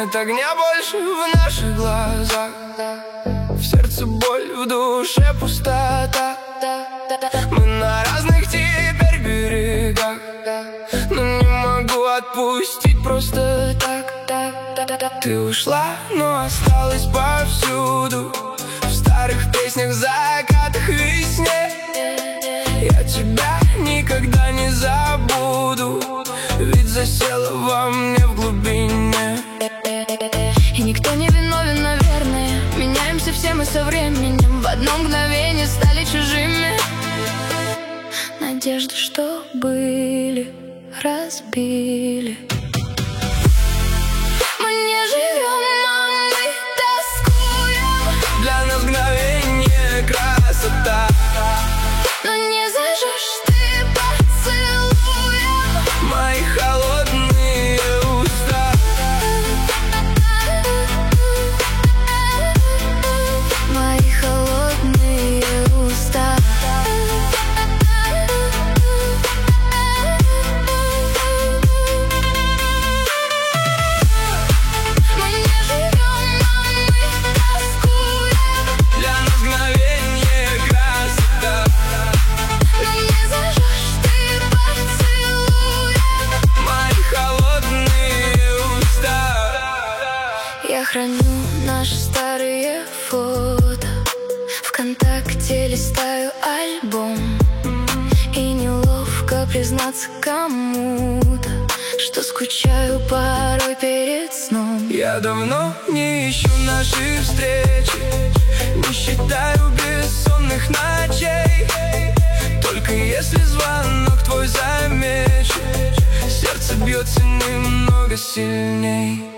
Нет огня больше в наших глазах, в сердце боль, в душе пустота. Мы на разных теперь берегах, но не могу отпустить просто так. Ты ушла, но осталась повсюду, в старых песнях, закатах, весне. Я тебя никогда не забуду, ведь засела во мне в глубине. И никто не виновен, наверное. Меняемся все мы со временем, в одно мгновение стали чужими. Надежды, что были, разбили. Мы не живем, а мы тоскуем. Для нас мгновение красота, но не зажжешь ты поцелуем мои холодные уста. Мои холодные уста. Мы не живем, а мы тоскуем. Для нас мгновение красота, Но не зажжешь ты поцелуем мои холодные уста. Я храню наши старые фото, ВКонтакте листаю альбом. И неловко признаться кому-то, что скучаю порой перед сном. Я давно не ищу наши встречи, не считаю бессонных ночей. Только если звонок твой замечу, сердце бьется немного сильней.